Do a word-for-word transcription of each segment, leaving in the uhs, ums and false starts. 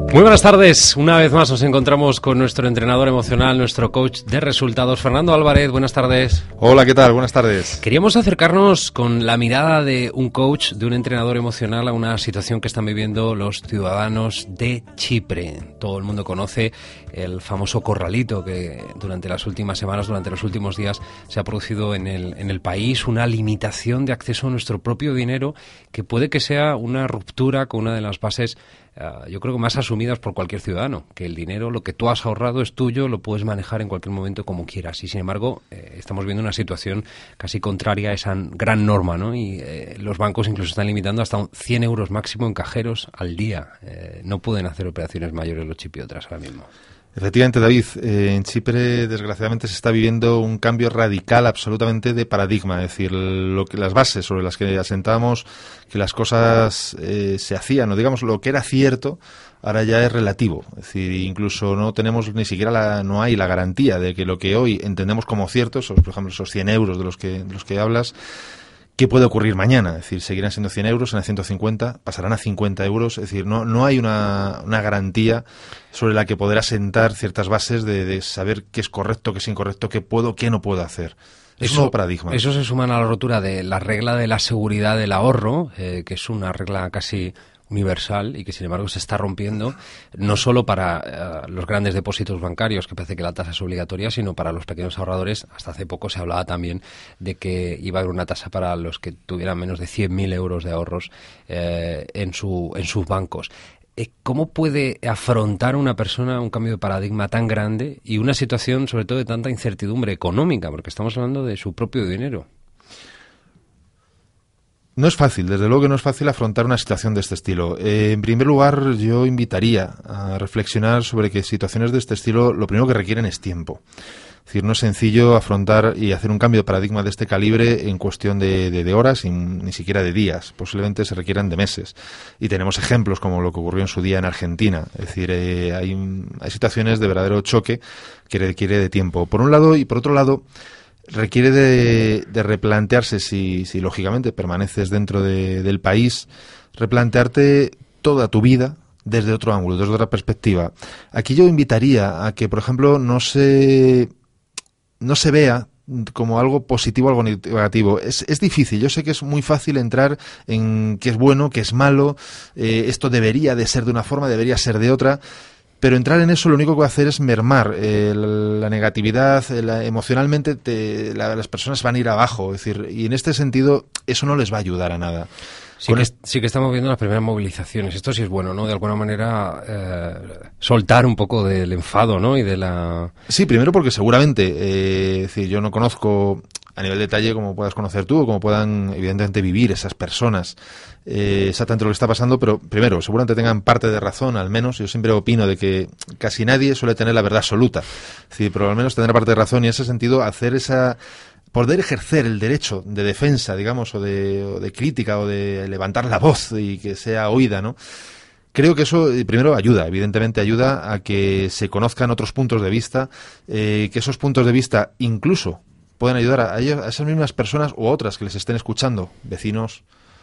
Muy buenas tardes, una vez más nos encontramos con nuestro entrenador emocional, nuestro coach de resultados, Fernando Álvarez. Buenas tardes. Hola, ¿qué tal? Buenas tardes. Queríamos acercarnos con la mirada de un coach, de un entrenador emocional a una situación que están viviendo los ciudadanos de Chipre. Todo el mundo conoce el famoso corralito que durante las últimas semanas, durante los últimos días se ha producido en el, en el país, una limitación de acceso a nuestro propio dinero que puede que sea una ruptura con una de las bases Uh, yo creo que más asumidas por cualquier ciudadano, que el dinero, lo que tú has ahorrado es tuyo, lo puedes manejar en cualquier momento como quieras. Y sin embargo, eh, estamos viendo una situación casi contraria a esa gran norma, ¿no? Y eh, los bancos incluso están limitando hasta un cien euros máximo en cajeros al día. Eh, no pueden hacer operaciones mayores los chipriotras ahora mismo. Efectivamente, David, eh, en Chipre desgraciadamente se está viviendo un cambio radical absolutamente de paradigma, es decir, lo que las bases sobre las que asentamos que las cosas eh, se hacían, o digamos lo que era cierto, ahora ya es relativo, es decir, incluso no tenemos ni siquiera la, no hay la garantía de que lo que hoy entendemos como cierto, esos, por ejemplo, esos cien euros de los que de los que hablas, ¿qué puede ocurrir mañana? Es decir, seguirán siendo cien euros, serán ciento cincuenta, pasarán a cincuenta euros. Es decir, no, no hay una, una garantía sobre la que poder asentar ciertas bases de, de saber qué es correcto, qué es incorrecto, qué puedo, qué no puedo hacer. Es eso, un nuevo paradigma. Eso se suma a la rotura de la regla de la seguridad del ahorro, eh, que es una regla casi universal y que sin embargo se está rompiendo no solo para uh, los grandes depósitos bancarios, que parece que la tasa es obligatoria, sino para los pequeños ahorradores. Hasta hace poco se hablaba también de que iba a haber una tasa para los que tuvieran menos de cien mil euros de ahorros eh, en, su, en sus bancos. ¿Cómo puede afrontar una persona un cambio de paradigma tan grande y una situación sobre todo de tanta incertidumbre económica? Porque estamos hablando de su propio dinero. No es fácil, desde luego que no es fácil afrontar una situación de este estilo. Eh, en primer lugar, yo invitaría a reflexionar sobre que situaciones de este estilo lo primero que requieren es tiempo. Es decir, no es sencillo afrontar y hacer un cambio de paradigma de este calibre en cuestión de, de, de horas y ni siquiera de días. Posiblemente se requieran de meses. Y tenemos ejemplos como lo que ocurrió en su día en Argentina. Es decir, eh, hay, hay situaciones de verdadero choque que requiere de tiempo. Por un lado, y por otro lado, requiere de, de replantearse, si, si lógicamente permaneces dentro de, del país, replantearte toda tu vida desde otro ángulo, desde otra perspectiva. Aquí yo invitaría a que, por ejemplo, no se, no se vea como algo positivo o algo negativo. Es, es difícil, yo sé que es muy fácil entrar en qué es bueno, qué es malo, eh, esto debería de ser de una forma, debería ser de otra. Pero entrar en eso lo único que va a hacer es mermar eh, la, la negatividad, la, emocionalmente te, la, las personas van a ir abajo, es decir, y en este sentido eso no les va a ayudar a nada. Sí que, sí que estamos viendo las primeras movilizaciones, esto sí es bueno, ¿no? De alguna manera eh, soltar un poco del enfado, ¿no? Y de la... Sí, primero porque seguramente, eh, es decir, yo no conozco a nivel de detalle como puedas conocer tú o como puedan evidentemente vivir esas personas eh, exactamente lo que está pasando, pero primero, seguramente tengan parte de razón, al menos. Yo siempre opino de que casi nadie suele tener la verdad absoluta, es decir, pero al menos tendrá parte de razón y en ese sentido hacer esa... poder ejercer el derecho de defensa, digamos, o de, o de crítica o de levantar la voz y que sea oída, ¿no? Creo que eso, primero, ayuda, evidentemente ayuda a que se conozcan otros puntos de vista, eh, que esos puntos de vista incluso pueden ayudar a, ellos, a esas mismas personas u otras que les estén escuchando, vecinos,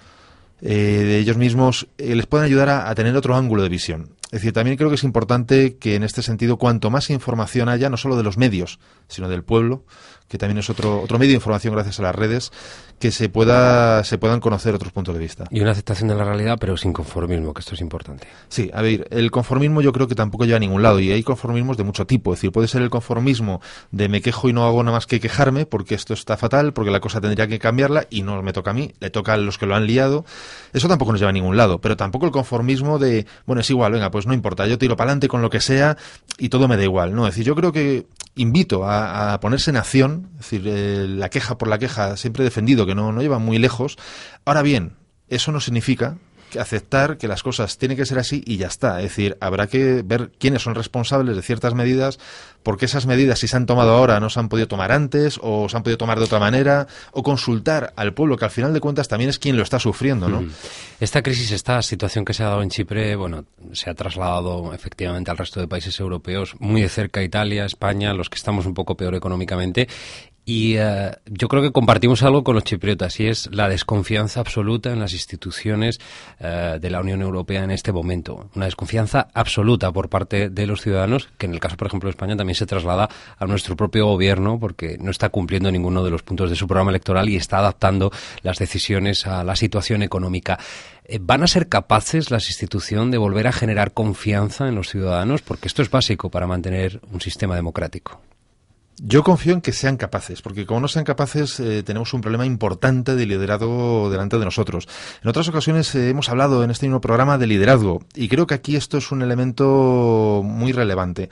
eh, de ellos mismos, eh, les pueden ayudar a, a tener otro ángulo de visión. Es decir, también creo que es importante que en este sentido, cuanto más información haya, no solo de los medios, sino del pueblo, que también es otro otro medio de información gracias a las redes, que se pueda se puedan conocer otros puntos de vista. Y una aceptación de la realidad, pero sin conformismo, que esto es importante. Sí, a ver, el conformismo yo creo que tampoco lleva a ningún lado, y hay conformismos de mucho tipo. Es decir, puede ser el conformismo de me quejo y no hago nada más que quejarme porque esto está fatal, porque la cosa tendría que cambiarla y no me toca a mí, le toca a los que lo han liado. Eso tampoco nos lleva a ningún lado, pero tampoco el conformismo de, bueno, es igual, venga, pues no importa, yo tiro para adelante con lo que sea y todo me da igual. No, es decir, yo creo que invito a, a ponerse en acción, es decir, eh, la queja por la queja, siempre he defendido que no, no lleva muy lejos. Ahora bien, eso no significa que aceptar que las cosas tienen que ser así y ya está. Es decir, habrá que ver quiénes son responsables de ciertas medidas, porque esas medidas, si se han tomado ahora, no se han podido tomar antes, o se han podido tomar de otra manera, o consultar al pueblo, que al final de cuentas también es quien lo está sufriendo, ¿no? Esta crisis, esta situación que se ha dado en Chipre, bueno, se ha trasladado efectivamente al resto de países europeos, muy de cerca Italia, España, los que estamos un poco peor económicamente. Y uh, yo creo que compartimos algo con los chipriotas, y es la desconfianza absoluta en las instituciones uh, de la Unión Europea en este momento. Una desconfianza absoluta por parte de los ciudadanos, que en el caso, por ejemplo, de España también se traslada a nuestro propio gobierno, porque no está cumpliendo ninguno de los puntos de su programa electoral y está adaptando las decisiones a la situación económica. ¿Van a ser capaces las instituciones de volver a generar confianza en los ciudadanos? Porque esto es básico para mantener un sistema democrático. Yo confío en que sean capaces, porque como no sean capaces eh, tenemos un problema importante de liderazgo delante de nosotros. En otras ocasiones eh, hemos hablado en este mismo programa de liderazgo, y creo que aquí esto es un elemento muy relevante.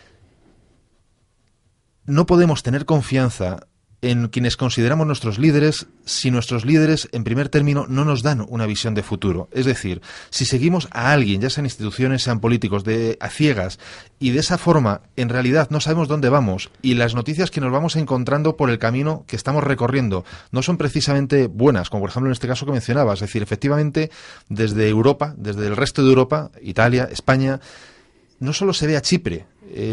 No podemos tener confianza en quienes consideramos nuestros líderes si nuestros líderes, en primer término, no nos dan una visión de futuro. Es decir, si seguimos a alguien, ya sean instituciones, sean políticos, de a ciegas, y de esa forma, en realidad, no sabemos dónde vamos, y las noticias que nos vamos encontrando por el camino que estamos recorriendo no son precisamente buenas, como por ejemplo en este caso que mencionabas. Es decir, efectivamente, desde Europa, desde el resto de Europa, Italia, España, no solo se ve a Chipre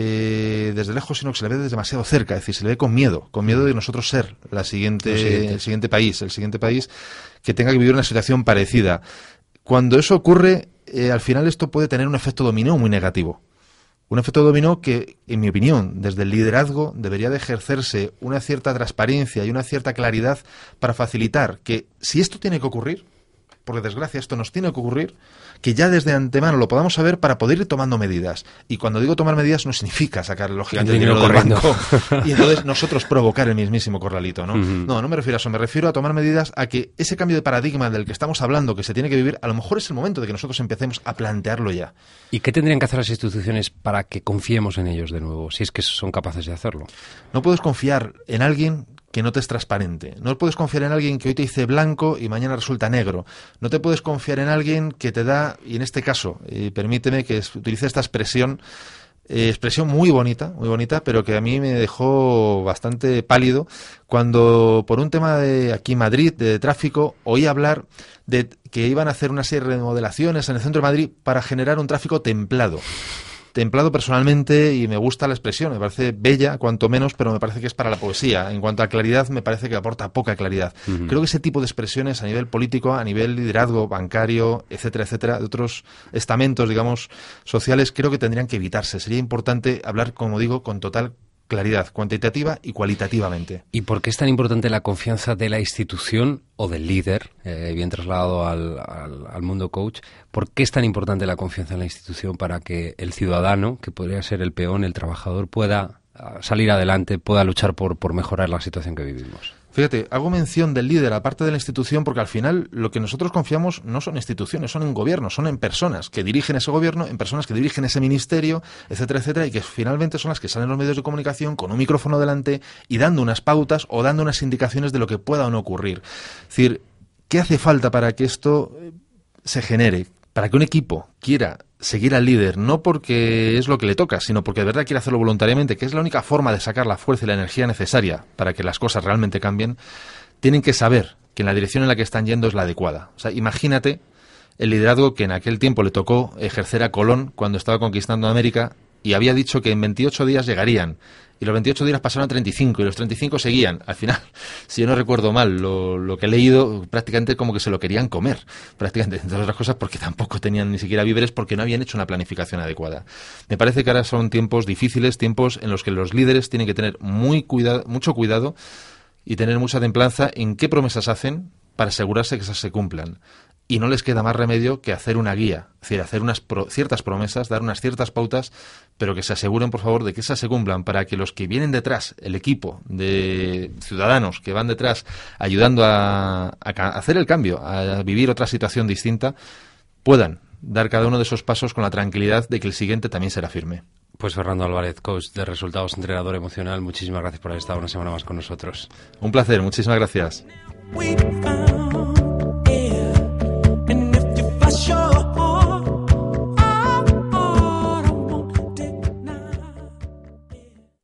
eh, desde lejos, sino que se le ve desde demasiado cerca. Es decir, se le ve con miedo, con miedo de nosotros ser la siguiente, el siguiente país, el siguiente país que tenga que vivir una situación parecida. Cuando eso ocurre, eh, al final esto puede tener un efecto dominó muy negativo. Un efecto dominó que, en mi opinión, desde el liderazgo debería de ejercerse una cierta transparencia y una cierta claridad para facilitar que, si esto tiene que ocurrir, por desgracia esto nos tiene que ocurrir, que ya desde antemano lo podamos saber para poder ir tomando medidas. Y cuando digo tomar medidas no significa sacar lógicamente el dinero del banco y entonces nosotros provocar el mismísimo corralito, ¿no? Uh-huh. No, no me refiero a eso, me refiero a tomar medidas a que ese cambio de paradigma del que estamos hablando, que se tiene que vivir, a lo mejor es el momento de que nosotros empecemos a plantearlo ya. ¿Y qué tendrían que hacer las instituciones para que confiemos en ellos de nuevo, si es que son capaces de hacerlo? No puedes confiar en alguien que no te es transparente. No puedes confiar en alguien que hoy te dice blanco y mañana resulta negro. No te puedes confiar en alguien que te da, y en este caso, eh, permíteme que utilice esta expresión, eh, expresión muy bonita, muy bonita, pero que a mí me dejó bastante pálido cuando, por un tema de aquí en Madrid, de tráfico, oí hablar de que iban a hacer una serie de remodelaciones en el centro de Madrid para generar un tráfico templado. Templado personalmente, y me gusta la expresión, me parece bella, cuanto menos, pero me parece que es para la poesía. En cuanto a claridad, me parece que aporta poca claridad. Uh-huh. Creo que ese tipo de expresiones a nivel político, a nivel liderazgo bancario, etcétera, etcétera, de otros estamentos, digamos, sociales, creo que tendrían que evitarse. Sería importante hablar, como digo, con total claridad, cuantitativa y cualitativamente. ¿Y por qué es tan importante la confianza de la institución o del líder, eh, bien trasladado al, al, al mundo coach? ¿Por qué es tan importante la confianza en la institución para que el ciudadano, que podría ser el peón, el trabajador, pueda uh, salir adelante, pueda luchar por, por mejorar la situación que vivimos? Fíjate, hago mención del líder aparte de la institución porque al final lo que nosotros confiamos no son instituciones, son en gobiernos, son en personas que dirigen ese gobierno, en personas que dirigen ese ministerio, etcétera, etcétera, y que finalmente son las que salen en los medios de comunicación con un micrófono delante y dando unas pautas o dando unas indicaciones de lo que pueda o no ocurrir. Es decir, ¿qué hace falta para que esto se genere? Para que un equipo quiera seguir al líder, no porque es lo que le toca, sino porque de verdad quiere hacerlo voluntariamente, que es la única forma de sacar la fuerza y la energía necesaria para que las cosas realmente cambien, tienen que saber que en la dirección en la que están yendo es la adecuada. O sea, imagínate el liderazgo que en aquel tiempo le tocó ejercer a Colón cuando estaba conquistando América y había dicho que en veintiocho días llegarían. Y los veintiocho días pasaron a treinta y cinco y los treinta y cinco seguían. Al final, si yo no recuerdo mal, lo, lo que he leído, prácticamente como que se lo querían comer. Prácticamente, entre otras cosas, porque tampoco tenían ni siquiera víveres, porque no habían hecho una planificación adecuada. Me parece que ahora son tiempos difíciles, tiempos en los que los líderes tienen que tener muy cuidado, mucho cuidado y tener mucha templanza en qué promesas hacen para asegurarse que esas se cumplan. Y no les queda más remedio que hacer una guía, es decir, hacer unas pro, ciertas promesas, dar unas ciertas pautas, pero que se aseguren, por favor, de que esas se cumplan para que los que vienen detrás, el equipo de ciudadanos que van detrás ayudando a, a hacer el cambio, a vivir otra situación distinta, puedan dar cada uno de esos pasos con la tranquilidad de que el siguiente también será firme. Pues Fernando Álvarez, coach de resultados, entrenador emocional, muchísimas gracias por haber estado una semana más con nosotros. Un placer, muchísimas gracias.